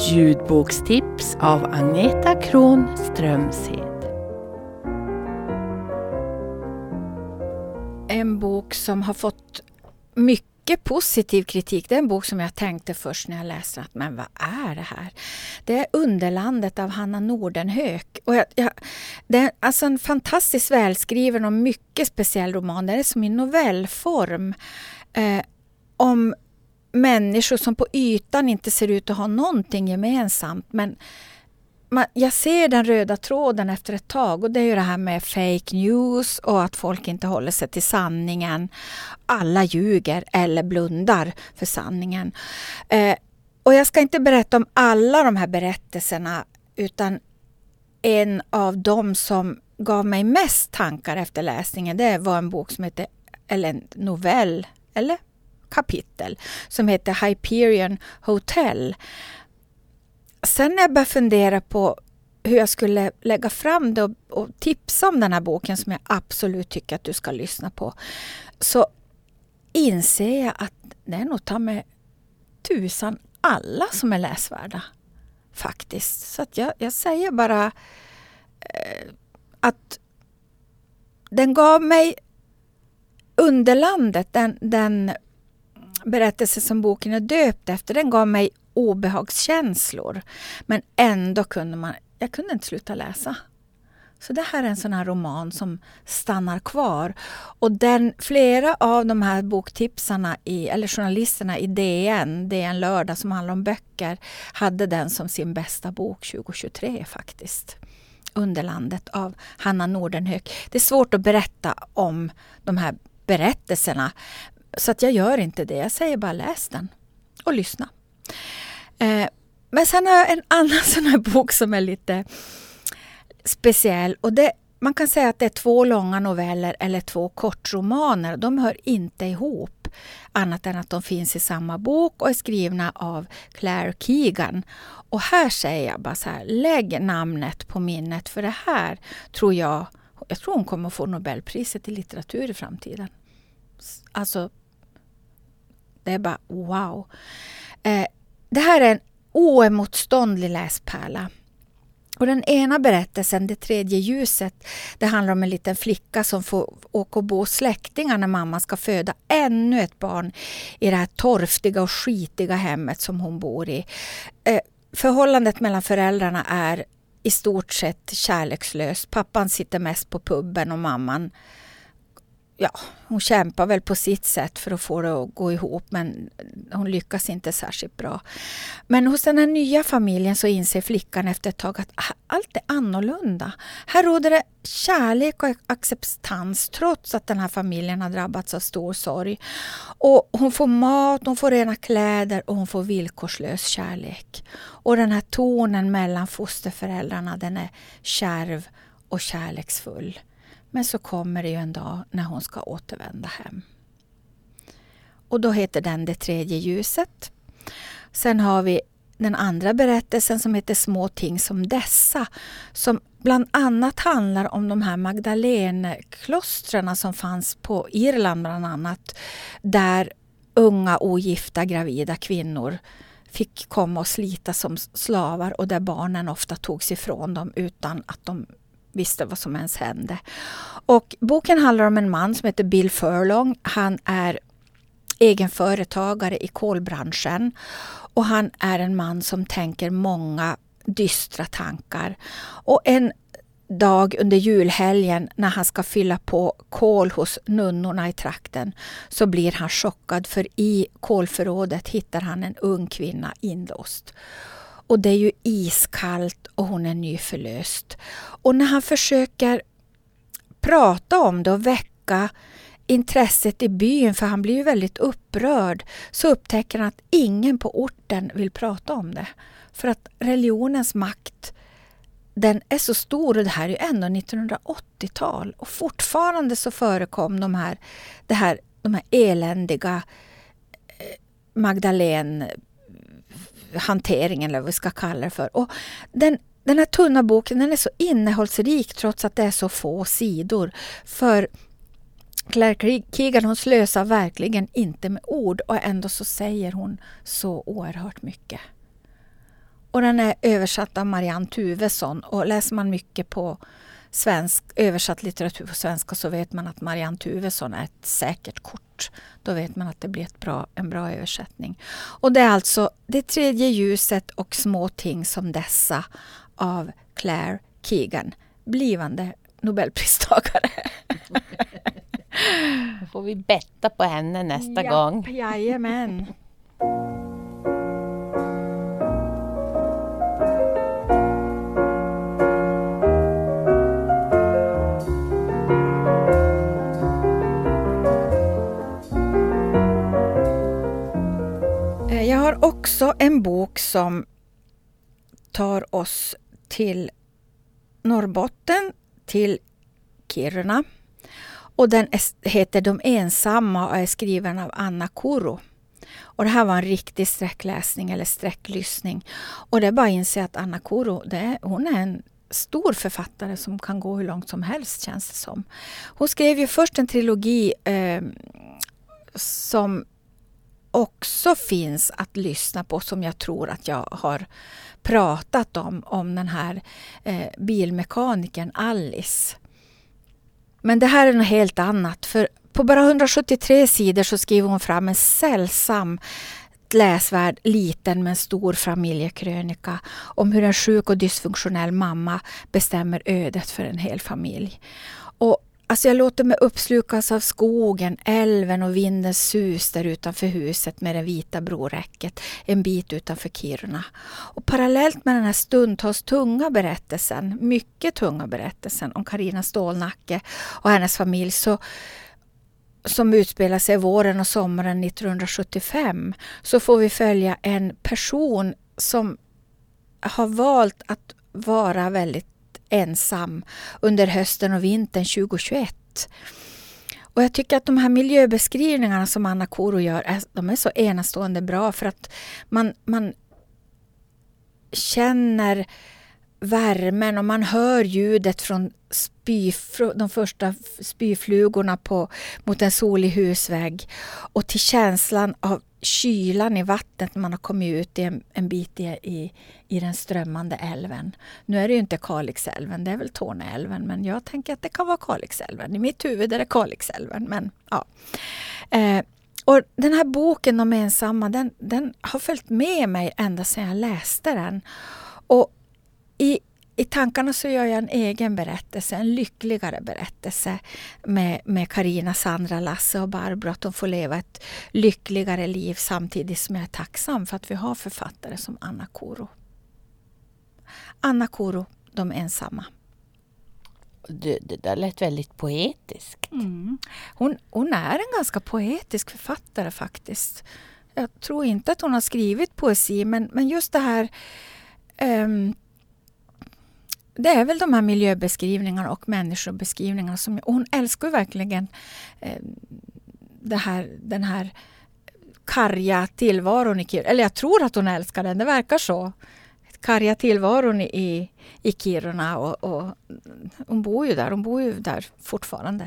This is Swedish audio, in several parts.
Ljudbokstips av Agneta Kron Strömshed. En bok som har fått mycket positiv kritik. Det är en bok som jag tänkte först när jag läste att men vad är det här? Det är Underlandet av Hanna Nordenhök. Och det är alltså en fantastiskt välskriven och mycket speciell roman. Det är som i novellform om människor som på ytan inte ser ut att ha någonting gemensamt. Men jag ser den röda tråden efter ett tag, och det är ju det här med fake news och att folk inte håller sig till sanningen. Alla ljuger eller blundar för sanningen. Och jag ska inte berätta om alla de här berättelserna, utan en av dem som gav mig mest tankar efter läsningen, det var en bok som heter, eller en novell, eller kapitel, som heter Hyperion Hotel. Sen när jag började fundera på hur jag skulle lägga fram det och tipsa om den här boken som jag absolut tycker att du ska lyssna på, så inser jag att det är nog ta med tusan alla som är läsvärda faktiskt. Så att jag säger bara att den gav mig Underlandet, den berättelse som boken är döpt efter, den gav mig obehagskänslor. Men ändå kunde jag kunde inte sluta läsa. Så det här är en sån här roman som stannar kvar. Och flera av de här boktipsarna eller journalisterna i DN Lördag som handlar om böcker, hade den som sin bästa bok 2023 faktiskt. Underlandet av Hanna Nordenhök. Det är svårt att berätta om de här berättelserna, så att jag gör inte det. Jag säger bara läs den och lyssna. Men sen har jag en annan sån här bok som är lite speciell. Och man kan säga att det är 2 långa noveller eller 2 kortromaner. De hör inte ihop annat än att de finns i samma bok och är skrivna av Claire Keegan. Och här säger jag bara så här, lägg namnet på minnet, för det här tror jag hon kommer att få Nobelpriset i litteratur i framtiden. Alltså, det är bara wow. Det här är en oemotståndlig läspärla. Och den ena berättelsen, Det tredje ljuset, det handlar om en liten flicka som får åka och bo hos släktingar när mamma ska föda ännu ett barn i det här torftiga och skitiga hemmet som hon bor i. Förhållandet mellan föräldrarna är i stort sett kärlekslöst. Pappan sitter mest på puben och mamman, hon kämpar väl på sitt sätt för att få det att gå ihop, men hon lyckas inte särskilt bra. Men hos den här nya familjen så inser flickan efter ett tag att allt är annorlunda. Här råder det kärlek och acceptans trots att den här familjen har drabbats av stor sorg. Och hon får mat, hon får rena kläder och hon får villkorslös kärlek. Och den här tonen mellan fosterföräldrarna, den är kärv och kärleksfull. Men så kommer det ju en dag när hon ska återvända hem. Och då heter den Det tredje ljuset. Sen har vi den andra berättelsen som heter Små ting som dessa. Som bland annat handlar om de här Magdaleneklostren som fanns på Irland bland annat. Där unga ogifta gravida kvinnor fick komma och slita som slavar. Och där barnen ofta togs ifrån dem utan att de visste vad som ens hände. Och boken handlar om en man som heter Bill Furlong. Han är egenföretagare i kolbranschen. Och han är en man som tänker många dystra tankar. Och en dag under julhelgen när han ska fylla på kol hos nunnorna i trakten, så blir han chockad, för i kolförrådet hittar han en ung kvinna inlåst. Och det är ju iskallt och hon är nyförlöst. Och när han försöker prata om det och väcka intresset i byn, för han blir ju väldigt upprörd, så upptäcker han att ingen på orten vill prata om det. För att religionens makt, den är så stor, och det här är ju ändå 1980-tal. Och fortfarande så förekom de här eländiga Magdalene-hanteringen, eller vad vi ska kalla det för. Och den här tunna boken, den är så innehållsrik trots att det är så få sidor. För Claire Keegan, hon slösar verkligen inte med ord, och ändå så säger hon så oerhört mycket. Och den är översatt av Marianne Tuvesson. Och läser man mycket på översatt litteratur på svenska så vet man att Marianne Tuvesson är ett säkert kort. Då vet man att det blir en bra översättning. Och det är alltså Det tredje ljuset och små ting som dessa av Claire Keegan, blivande Nobelpristagare. Då får vi betta på henne nästa gång. Jajamän. Jag har också en bok som tar oss till Norrbotten, till Kiruna. Och den heter De ensamma och är skriven av Anna Koro. Och det här var en riktig sträckläsning eller sträcklyssning. Och det är bara att inse att Anna Koro, hon är en stor författare som kan gå hur långt som helst, känns det som. Hon skrev ju först en trilogi som också finns att lyssna på, som jag tror att jag har pratat om den här bilmekanikern Alice. Men det här är något helt annat, för på bara 173 sidor så skriver hon fram en sällsam läsvärd liten men stor familjekrönika om hur en sjuk och dysfunktionell mamma bestämmer ödet för en hel familj. Och alltså jag låter mig uppslukas av skogen, älven och vindens sus där utanför huset med det vita broräcket en bit utanför Kiruna. Och parallellt med den här stundtals mycket tunga berättelsen om Carina Stålnacke och hennes familj som utspelar sig våren och sommaren 1975, så får vi följa en person som har valt att vara väldigt ensam under hösten och vintern 2021. Och jag tycker att de här miljöbeskrivningarna som Anna Koro gör, de är så enastående bra, för att man känner värmen och man hör ljudet från de första spyflugorna mot en solig husvägg, och till känslan av kylan i vattnet när man har kommit ut en bit i den strömmande älven. Nu är det ju inte Kalixälven, det är väl Torneälven, men jag tänker att det kan vara Kalixälven. I mitt huvud är det Kalixälven, men ja. Och den här boken De ensamma, den har följt med mig ända sedan jag läste den. Och i tankarna så gör jag en egen berättelse, en lyckligare berättelse med Carina, Sandra, Lasse och Barbro, att de får leva ett lyckligare liv samtidigt som jag är tacksam för att vi har författare som Anna Koro. Anna Koro, De ensamma. Det där lät väldigt poetiskt. Mm. Hon är en ganska poetisk författare faktiskt. Jag tror inte att hon har skrivit poesi, men just det här... det är väl de här miljöbeskrivningarna och människobeskrivningarna som hon älskar ju verkligen, den här karga tillvaron i Kiruna. Eller jag tror att hon älskar den, det verkar så. Karga tillvaron i Kiruna, och hon bor ju där fortfarande.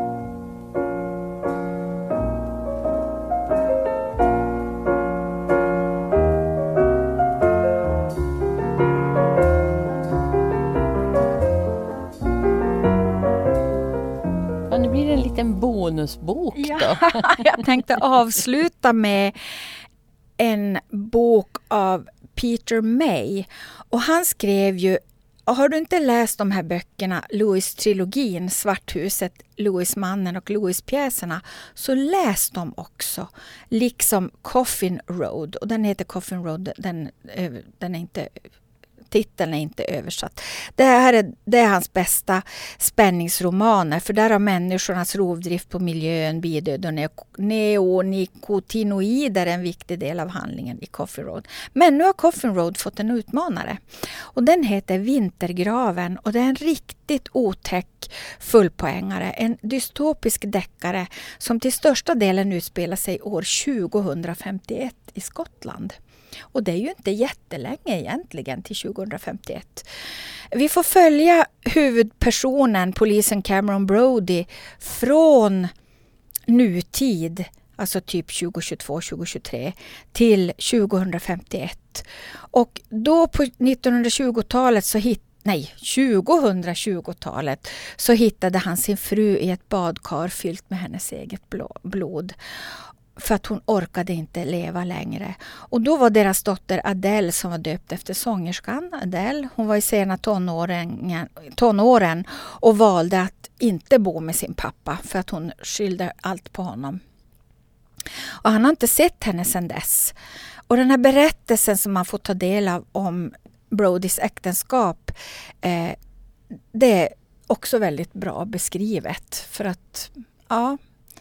En bonusbok då. Ja, jag tänkte avsluta med en bok av Peter May. Och han skrev ju, har du inte läst de här böckerna, Louis-trilogin, Svarthuset, Louis-mannen och Louis-pjäserna, så läs dem också. Liksom Coffin Road. Och den heter Coffin Road, den är inte... Titeln är inte översatt. Det är hans bästa spänningsromaner, för där har människornas rovdrift på miljön, bidöd och neonikotinoider en viktig del av handlingen i Coffin Road. Men nu har Coffin Road fått en utmanare, och den heter Vintergraven, och det är en riktigt otäck fullpoängare, en dystopisk deckare som till största delen utspelar sig år 2051 i Skottland. Och det är ju inte jättelänge egentligen till 2051. Vi får följa huvudpersonen, polisen Cameron Brody, från nutid alltså typ 2022-2023 till 2051. Och då på 1920-talet 2020-talet så hittade han sin fru i ett badkar fyllt med hennes eget blod. För att hon orkade inte leva längre. Och då var deras dotter Adele, som var döpt efter sångerskan Adele. Hon var i sena tonåren och valde att inte bo med sin pappa för att hon skyllde allt på honom. Och han har inte sett henne sedan dess. Och den här berättelsen som man får ta del av om Brodys äktenskap, det är också väldigt bra beskrivet. För att, ja,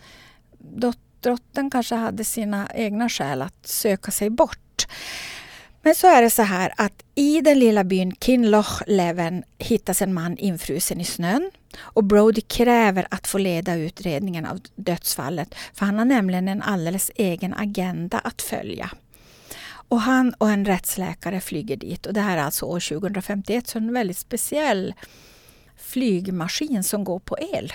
drottningen kanske hade sina egna skäl att söka sig bort. Men så är det så här att i den lilla byn Kinlochleven hittas en man infrusen i snön. Och Brody kräver att få leda utredningen av dödsfallet. För han har nämligen en alldeles egen agenda att följa. Och han och en rättsläkare flyger dit. Och det här är alltså år 2051, så en väldigt speciell flygmaskin som går på el.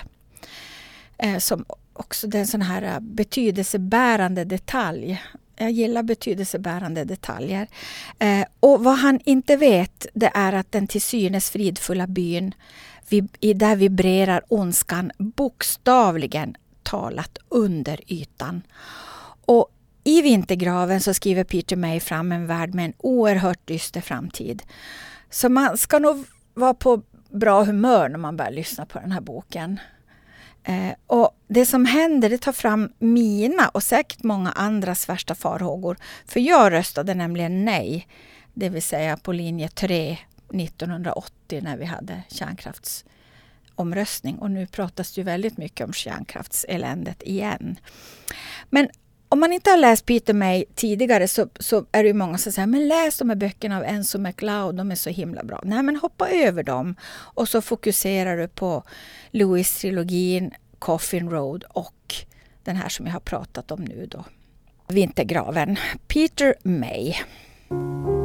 Som också det är en sån här betydelsebärande detalj. Jag gillar betydelsebärande detaljer. Och vad han inte vet, det är att den till synes fridfulla byn där vibrerar ondskan bokstavligen talat under ytan. Och i vintergraven så skriver Peter May fram en värld med en oerhört dyster framtid. Så man ska nog vara på bra humör när man börjar lyssna på den här boken. Och det som händer, det tar fram mina och säkert många andras värsta farhågor. För jag röstade nämligen nej, det vill säga på linje 3 1980 när vi hade kärnkraftsomröstning. Och nu pratas det ju väldigt mycket om kärnkraftseländet igen. Men om man inte har läst Peter May tidigare så är det ju många som säger, men läs de här böckerna av Enzo McLeod, de är så himla bra. Nej, men hoppa över dem och så fokuserar du på Lewis-trilogin, Coffin Road och den här som jag har pratat om nu då, Vintergraven. Peter May.